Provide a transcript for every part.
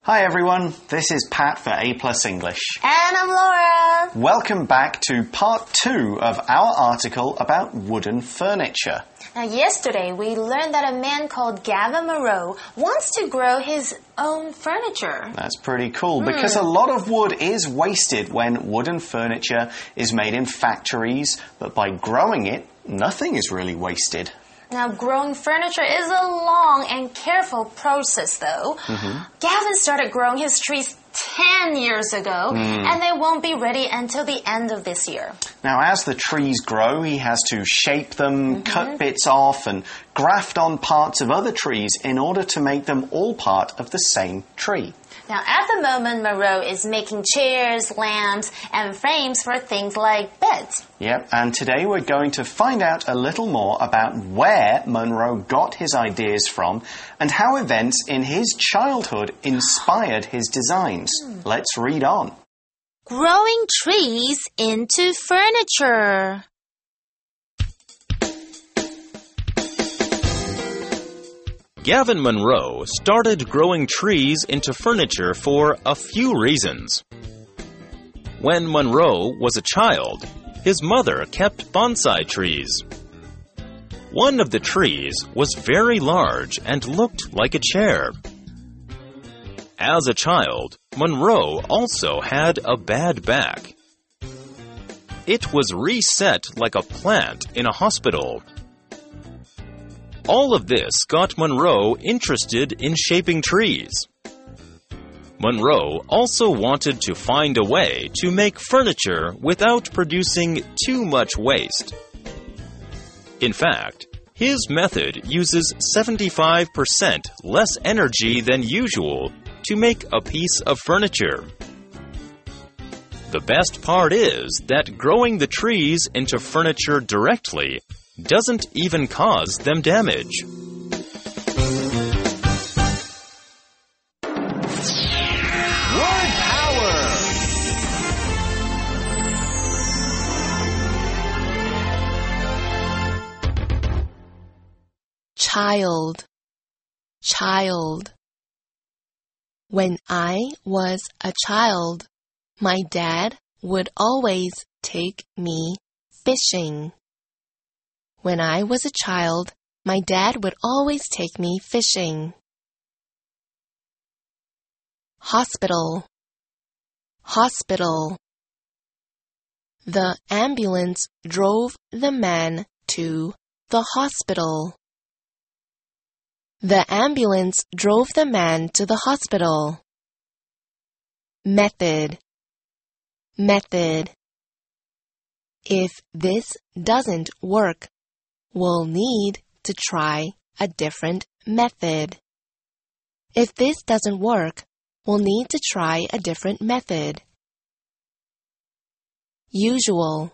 Hi everyone, this is Pat for A Plus English. And I'm Laura. Welcome back to part 2 of our article about wooden furniture. Now, yesterday we learned that a man called Gavin Moreau wants to grow his own furniture. That's pretty cool because a lot of wood is wasted when wooden furniture is made in factories, but by growing it, nothing is really wasted. Now, growing furniture is a long and careful process, though. Gavin started growing his trees 10 years ago, and they won't be ready until the end of this year. Now, as the trees grow, he has to shape them, cut bits off, and graft on parts of other trees in order to make them all part of the same tree. Now, at the moment, Moreau is making chairs, lamps, and frames for things like beds. Yep, and today we're going to find out a little more about where Moreau got his ideas from and how events in his childhood inspired his designs. Let's read on. Growing trees into furniture. Gavin Moreau started growing trees into furniture for a few reasons. When Moreau was a child, his mother kept bonsai trees. One of the trees was very large and looked like a chair. As a child, Moreau also had a bad back. It was reset like a plant in a hospital. All of this got Moreau interested in shaping trees. Moreau also wanted to find a way to make furniture without producing too much waste. In fact, his method uses 75% less energy than usual to make a piece of furniture. The best part is that growing the trees into furniture directly doesn't even cause them damage. Word power! Child. When I was a child, my dad would always take me fishing. When I was a child, my dad would always take me fishing. Hospital. The ambulance drove the man to the hospital. The ambulance drove the man to the hospital. Method. If this doesn't work, we'll need to try a different method. If this doesn't work, we'll need to try a different method. Usual.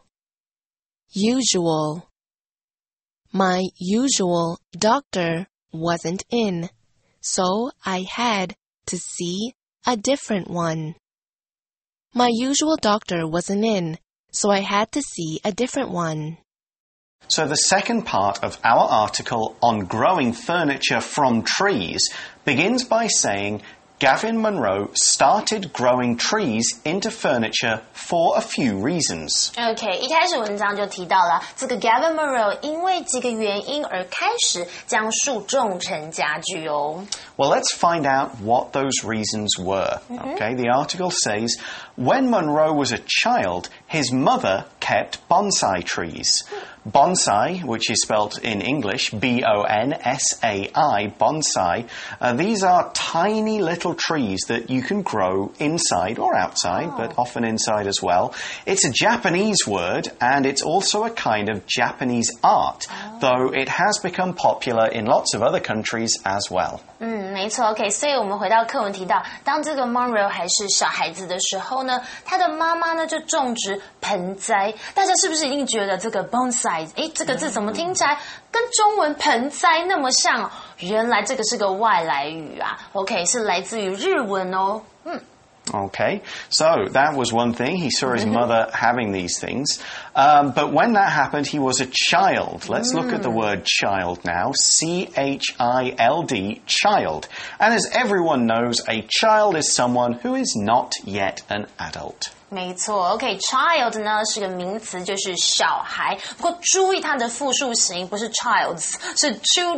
My usual doctor wasn't in, so I had to see a different one. My usual doctor wasn't in, so I had to see a different one. So the second part of our article on growing furniture from trees begins by saying Gavin Moreau started growing trees into furniture for a few reasons. OK, 一开始文章就提到了这个 Gavin Moreau 因为几个原因而开始将树种成家具哦。 Well, let's find out what those reasons were. Okay, the article says, when Moreau was a child, his mother kept bonsai trees. Bonsai, which is spelled in English, B-O-N-S-A-I, bonsai, these are tiny little trees that you can grow inside or outside, but often inside as well. It's a Japanese word, and it's also a kind of Japanese art, though it has become popular in lots of other countries as well. 没错 OK 所以我们回到课文提到当这个 Moreau 还是小孩子的时候呢他的妈妈呢就种植盆栽大家是不是一定觉得这个 bonsai 这个字怎么听起来跟中文盆栽那么像原来这个是个外来语啊 OK 是来自于日文哦 Okay, so that was one thing. He saw his mother having these things. But when that happened, he was a child. Let's look at the word child now. C-H-I-L-D, child. And as everyone knows, a child is someone who is not yet an adult. 没错 ，OK， child 呢是个名词，就是小孩。不过注意它的复数形不是 childs， 是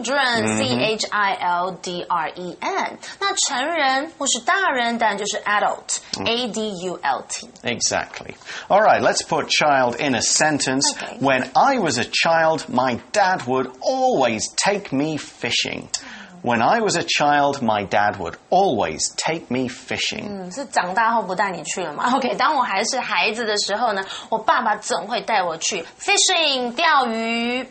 children，C-H-I-L-D-R-E-N。那成人或是大人当然就是 adult，A-D-U-L-T。 Exactly. All right, let's put child in a sentence. Okay. When I was a child, my dad would always take me fishing. When I was a child, my dad would always take me fishing. 是长大后不带你去了吗 ？OK， 当我还是孩子的时候呢，我爸爸总会带我去 fishing 钓鱼。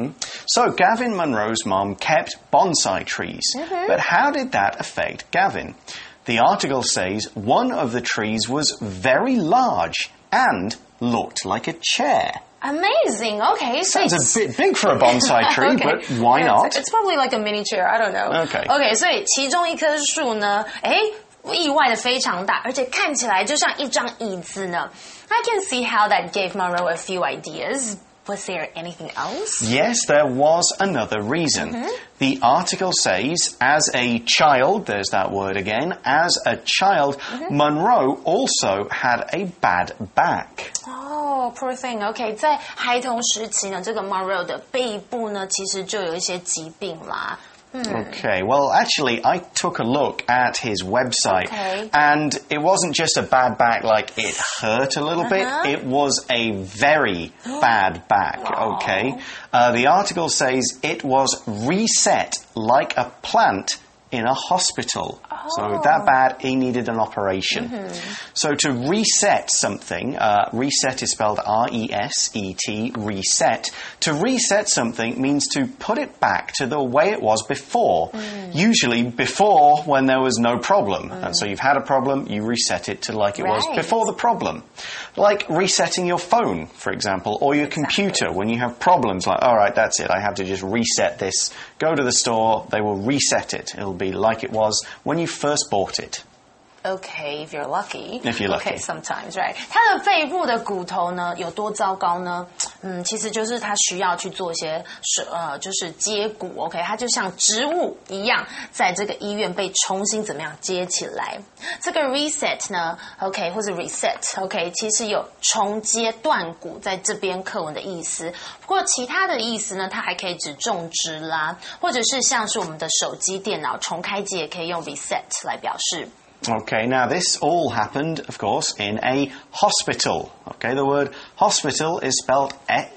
So Gavin Munro's mom kept bonsai trees. But how did that affect Gavin? The article says one of the trees was very large and looked like a chair. Amazing. Okay, so Sounds a bit big for a bonsai tree, Okay. but why not? It's probably like a mini chair. I don't know. Okay. Okay, 所以其中一棵树呢，意外的非常大，而且看起来就像一张椅子呢。I can see how that gave Monroe a few ideas. Was there anything else? Yes, there was another reason. The article says, as a child, there's that word again, as a child, Monroe also had a bad back. Oh, poor thing. OK， 在孩童时期呢，这个 Monroe 的背部呢，其实就有一些疾病啦。 Okay, well, actually, I took a look at his website, Okay. and it wasn't just a bad back, like it hurt a little bit. It was a very bad back, okay? The article says it was reset like a plant in a hospital. So that bad, he needed an operation. So to reset something, reset is spelled R-E-S-E-T, reset. To reset something means to put it back to the way it was before. Usually before when there was no problem. And so you've had a problem, you reset it to like it was before the problem. Like resetting your phone, for example, or your computer when you have problems like, all right, that's it, I have to just reset this. Go to the store, they will reset it. It'll be like it was when you first bought it. Okay, if you're lucky. If you're lucky. Okay, sometimes, right. 它的背部的骨头呢有多糟糕呢？其实就是它需要去做一些就是接骨 ，OK， 它就像植物一样，在这个医院被重新怎么样接起来。这个 reset 呢 ，OK， 或者 reset，OK， 其实有重接断骨在这边课文的意思。不过其他的意思呢，它还可以指种植啦，或者是像是我们的手机、电脑重开机也可以用 reset 来表示。 Okay, now this all happened, of course, in a hospital. Okay, the word hospital is spelled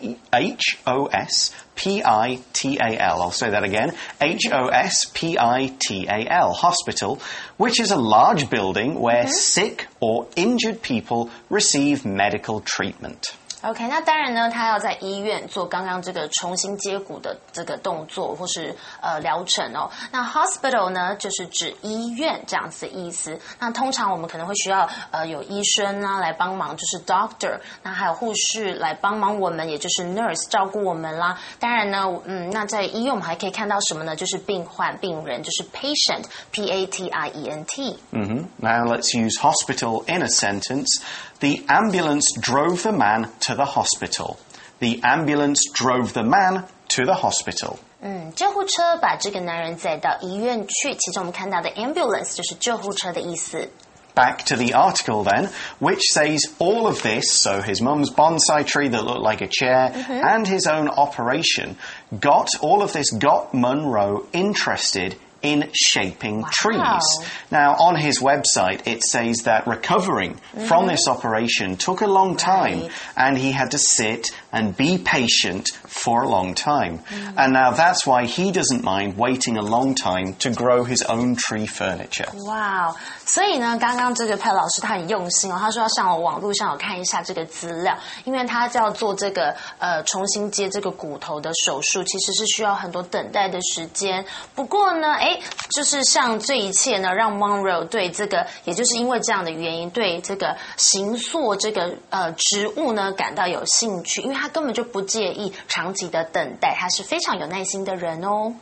H-O-S-P-I-T-A-L. I'll say that again. H-O-S-P-I-T-A-L. Hospital, which is a large building where sick or injured people receive medical treatment. OK， 那当然呢，他要在医院做刚刚这个重新接骨的这个动作或是疗程哦。那 hospital 呢，就是指医院这样子的意思。那通常我们可能会需要有医生啊来帮忙，就是 doctor。那还有护士来帮忙我们，也就是 nurse 照顾我们啦。当然呢，那在医院我们还可以看到什么呢？就是病患、病人，就是 patient P-A-T-I-E-N-T。 Now let's use hospital in a sentence. The ambulance drove the man to the hospital. The ambulance drove the man to the hospital. 救护车把这个男人载到医院去。其中我们看到的 ambulance 就是救护车的意思。 Back to the article then, which says all of this, so his mum's bonsai tree that looked like a chair and his own operation, got Monroe interested in shaping trees. Now, on his website, it says that recovering from this operation took a long time, and he had to sit and be patient for a long time. And now that's why he doesn't mind waiting a long time to grow his own tree furniture. Wow. 所以呢，刚刚这个佩老师他很用心哦，他说要上网络上有看一下这个资料，因为他要做这个重新接这个骨头的手术，其实是需要很多等待的时间。不过呢，就是像这一切呢，让 Monroe 对这个，也就是因为这样的原因，对这个形塑这个植物呢感到有兴趣，因为他根本就不介意长期的等待，他是非常有耐心的人哦。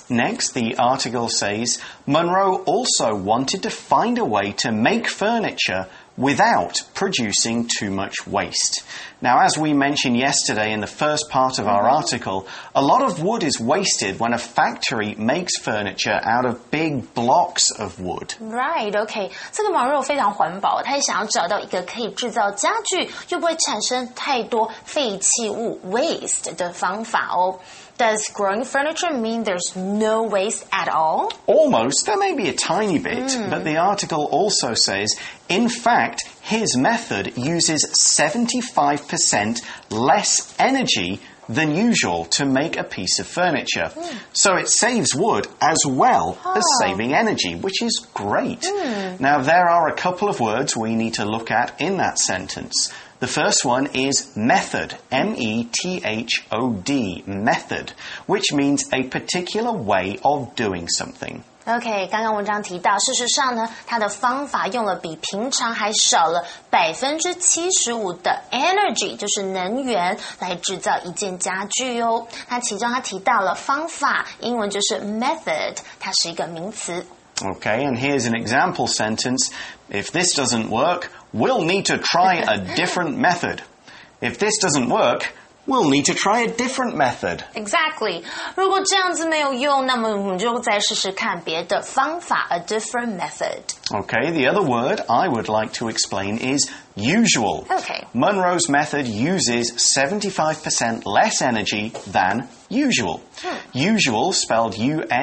Next, the article says, Monroe also wanted to find a way to make furniture without producing too much waste. Now, as we mentioned yesterday in the first part of our article, a lot of wood is wasted when a factory makes furniture out of big blocks of wood. Right, OK. 这个Monroe非常环保，他也想要找到一个可以制造家具又不会产生太多废弃物 waste 的方法哦。Does growing furniture mean there's no waste at all? Almost. There may be a tiny bit, but the article also says, in fact, his method uses 75% less energy than usual to make a piece of furniture. So it saves wood as well as saving energy, which is great. Now, there are a couple of words we need to look at in that sentence. The first one is method, M-E-T-H-O-D, method, which means a particular way of doing something. OK， 刚刚文章提到，事实上呢，它的方法用了比平常还少了75%的 energy， 就是能源来制造一件家具哦。那其中他提到了方法，英文就是 method， 它是一个名词。 Okay, and here's an example sentence. If this doesn't work, we'll need to try a different method. If this doesn't work, we'll need to try a different method. Exactly. 如果这样子没有用，那么我们就再试试看别的方法 a different method. Okay, the other word I would like to explain is usual. Okay. Monroe's method uses 75% less energy than usual. Usual, spelled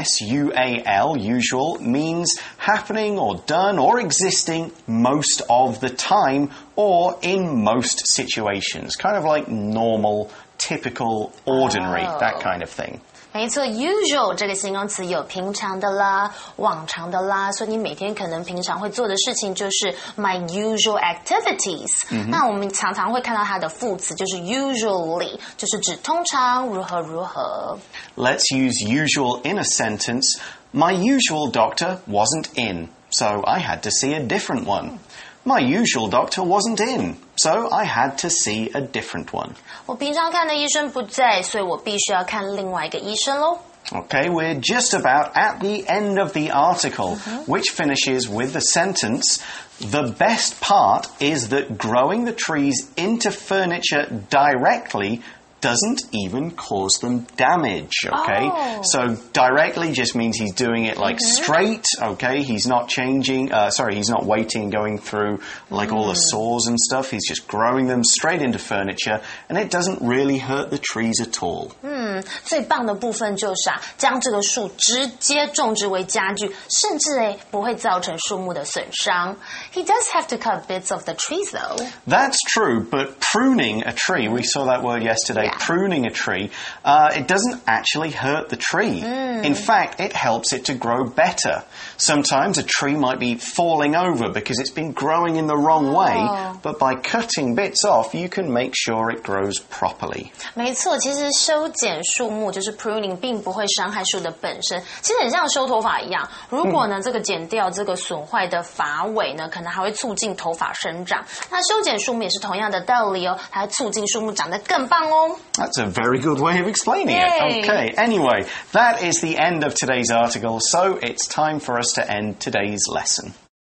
U-S-U-A-L, usual, means happening or done or existing most of the time or in most situations. Kind of like normal, typical, ordinary, that kind of thing. 没错 usual 这个形容词有平常的啦，往常的啦，所以你每天可能平常会做的事情就是 my usual activities。那我们常常会看到它的副词就是 usually， 就是指通常如何如何。 Let's use usual in a sentence. My usual doctor wasn't in, so I had to see a different one. My usual doctor wasn't in, so I had to see a different one. 我平常看的医生不在，所以我必须要看另外一个医生咯。 Okay, we're just about at the end of the article, which finishes with the sentence, the best part is that growing the trees into furniture directly doesn't even cause them damage, okay? Oh. So directly just means he's doing it like straight, okay? He's not changing, he's not waiting and going through like all the saws and stuff. He's just growing them straight into furniture and it doesn't really hurt the trees at all. 最棒的部分就是将这个树直接种植为家具，甚至不会造成树木的损伤。He does have to cut bits of the trees though. That's true, but pruning a tree, we saw that word yesterday, pruning a tree, it doesn't actually hurt the tree. In fact, it helps it to grow better. Sometimes a tree might be falling over because it's been growing in the wrong way, but by cutting bits off, you can make sure it grows properly. 没错，其实修剪树木就是 pruning 并不会伤害树的本身，其实很像修头发一样。如果呢这个剪掉这个损坏的发尾呢，可能还会促进头发生长。那修剪树木也是同样的道理哦，它会促进树木长得更棒哦。 That's a very good way of explaining it. Okay, anyway, that is the end of today's article, so it's time for us to end today's lesson.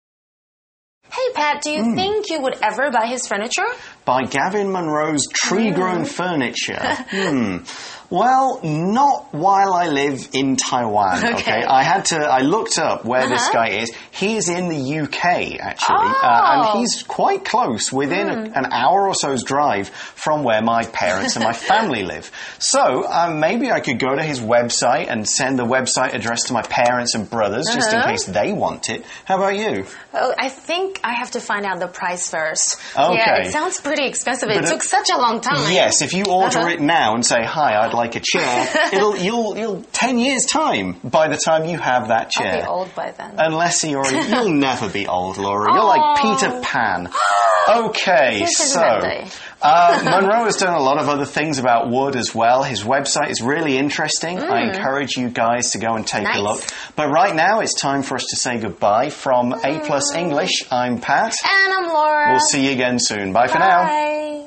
Hey Pat, do you think you would ever buy his furniture? By Gavin Monroe's tree-grown furniture. Well, not while I live in Taiwan, okay? I looked up where this guy is. He is in the UK, actually. And he's quite close, within an hour or so's drive from where my parents and my family live. So, maybe I could go to his website and send the website address to my parents and brothers, just in case they want it. How about you? Oh, I think I have to find out the price first. Okay. Yeah, it sounds pretty expensive. It took such a long time. Yes, if you order it now and say, hi, I'd like a chair, you'll 10 years time by the time you have that chair. I'll be old by then. Unless you'll never be old, Laura. You're like Peter Pan. Okay, so Monroe has done a lot of other things about wood as well. His website is really interesting. I encourage you guys to go and take a look. But right now it's time for us to say goodbye. From A Plus English, I'm Pat. And I'm Laura. We'll see you again soon. Bye for now. Bye.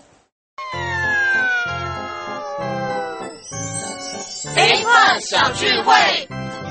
A Plus 小聚会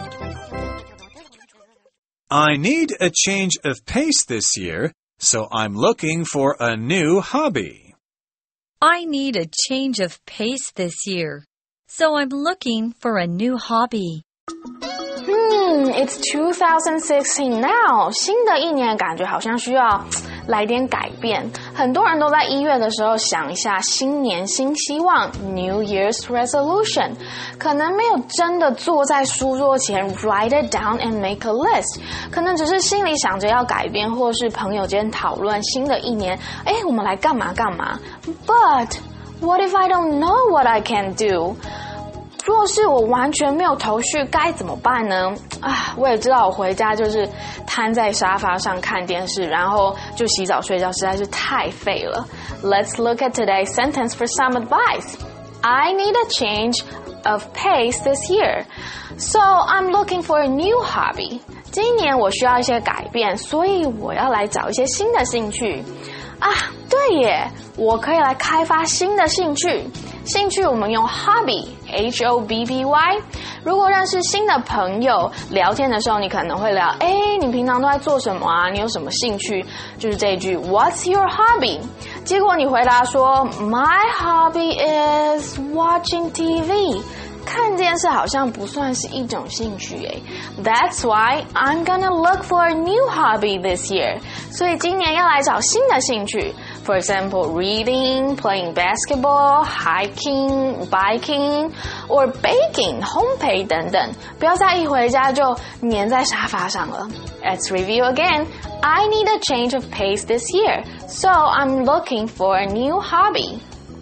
I need a change of pace this year, so I'm looking for a new hobby. I need a change of pace this year, so I'm looking for a new hobby. It's 2016 now. 新的一年感觉好像需要来点改变。很多人都在1月的时候想一下新年新希望 New Year's Resolution， 可能没有真的坐在书桌前 write it down and make a list， 可能只是心里想着要改变，或是朋友间讨论新的一年，我们来干嘛干嘛。But what if I don't know what I can do？若是我完全没有头绪该怎么办呢？我也知道我回家就是瘫在沙发上看电视，然后就洗澡睡觉，实在是太废了。Let's look at today's sentence for some advice. I need a change of pace this year, so I'm looking for a new hobby. 今年我需要一些改变，所以我要来找一些新的兴趣。对耶，我可以来开发新的兴趣。兴趣我们用 hobby H-O-B-B-Y。 如果认识新的朋友，聊天的时候你可能会聊，你平常都在做什么啊？你有什么兴趣？就是这一句 What's your hobby？ 结果你回答说 My hobby is watching TV。 看电视好像不算是一种兴趣That's why I'm gonna look for a new hobby this year. 所以今年要来找新的兴趣。For example, reading, playing basketball, hiking, biking, or baking, 烘焙等等。不要再一回家就黏在沙发上了。Let's review again. I need a change of pace this year, so I'm looking for a new hobby.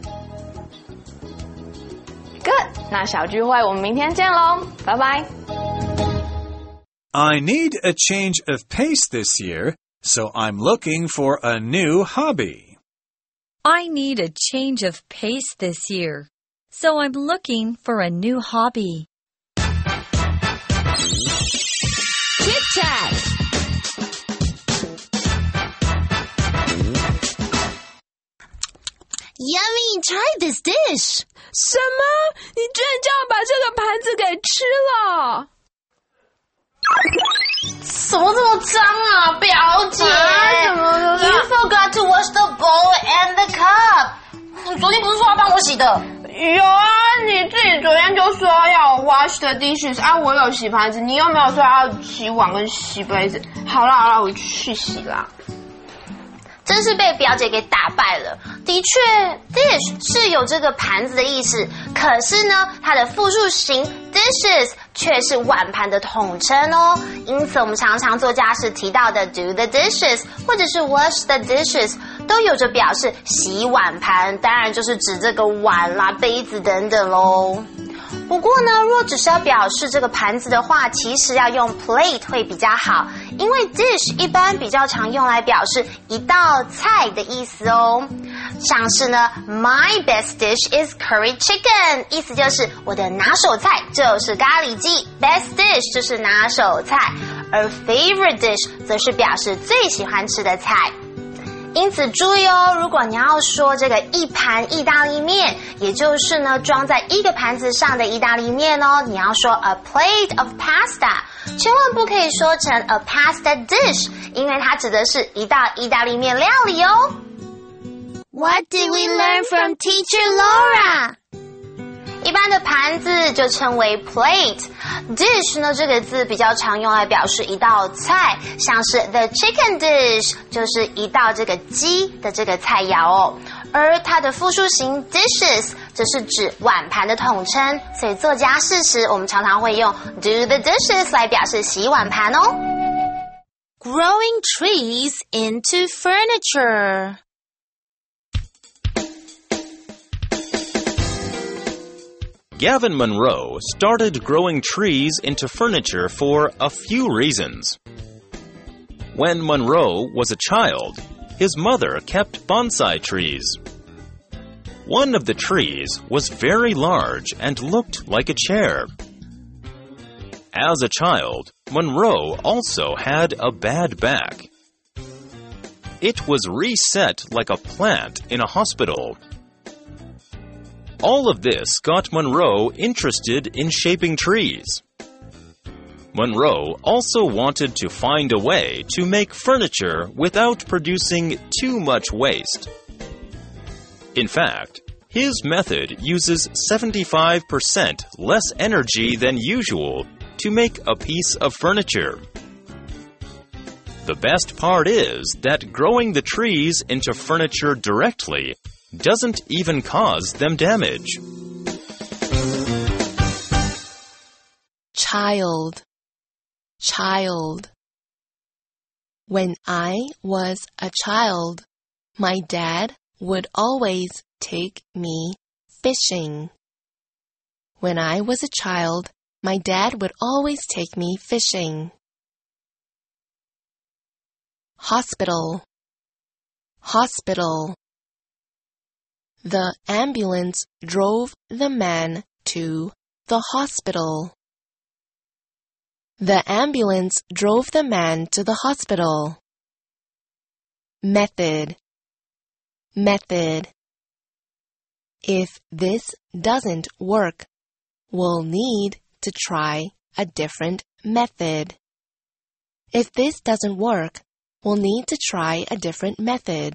Good. 那小聚会我们明天见咯，拜拜。 I need a change of pace this year, so I'm looking for a new hobby. I need a change of pace this year, so I'm looking for a new hobby. Chit Chat. Yummy, try this dish. 什么？你居然叫我把这个盘子给吃了？ 什么这么脏啊，表姐？ 怎么了 You forgot to wash the bowl and the cup. 你昨天不是说要帮我洗的？ 有啊，你自己昨天就说要 wash the dishes 我有洗盘子，你又没有说要洗碗跟洗杯子。好啦，我去洗啦。 真是被表姐给打败了。的确 dish 是有这个盘子的意思，可是呢它的复数形 dishes 却是碗盘的统称哦。因此我们常常做家事提到的 do the dishes 或者是 wash the dishes 都有着表示洗碗盘，当然就是指这个碗啦、杯子等等咯。不过呢，若只是要表示这个盘子的话，其实要用 plate 会比较好，因为 dish 一般比较常用来表示一道菜的意思哦。像是呢 My best dish is curry chicken， 意思就是我的拿手菜就是咖喱鸡， best dish 就是拿手菜，而 favorite dish 则是表示最喜欢吃的菜。因此注意哦，如果你要说这个一盘意大利面，也就是呢装在一个盘子上的意大利面哦，你要说 a plate of pasta， 千万不可以说成 a pasta dish， 因为它指的是一道意大利面料理哦。 What did we learn from Teacher Laura? 一般的盘子就称为 plate。dish 呢这个字比较常用来表示一道菜，像是 the chicken dish 就是一道这个鸡的这个菜肴哦。而它的复数形 dishes 则是指碗盘的统称，所以做家事时我们常常会用 do the dishes 来表示洗碗盘哦。 Growing trees into furniture. Gavin Monroe started growing trees into furniture for a few reasons. When Monroe was a child, his mother kept bonsai trees. One of the trees was very large and looked like a chair. As a child, Monroe also had a bad back. It was reset like a plant in a hospital. All of this got Monroe interested in shaping trees. Monroe also wanted to find a way to make furniture without producing too much waste. In fact, his method uses 75% less energy than usual to make a piece of furniture. The best part is that growing the trees into furniture directly doesn't even cause them damage. Child, child. When I was a child, my dad would always take me fishing. When I was a child, my dad would always take me fishing. Hospital, hospital. The ambulance drove the man to the hospital. The ambulance drove the man to the hospital. Method, method. If this doesn't work, we'll need to try a different method. If this doesn't work, we'll need to try a different method.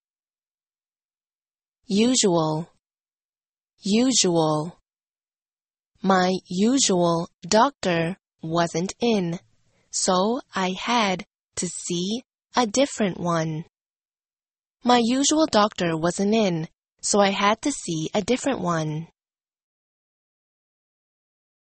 Usual, usual. My usual doctor wasn't in, so I had to see a different one. My usual doctor wasn't in, so I had to see a different one.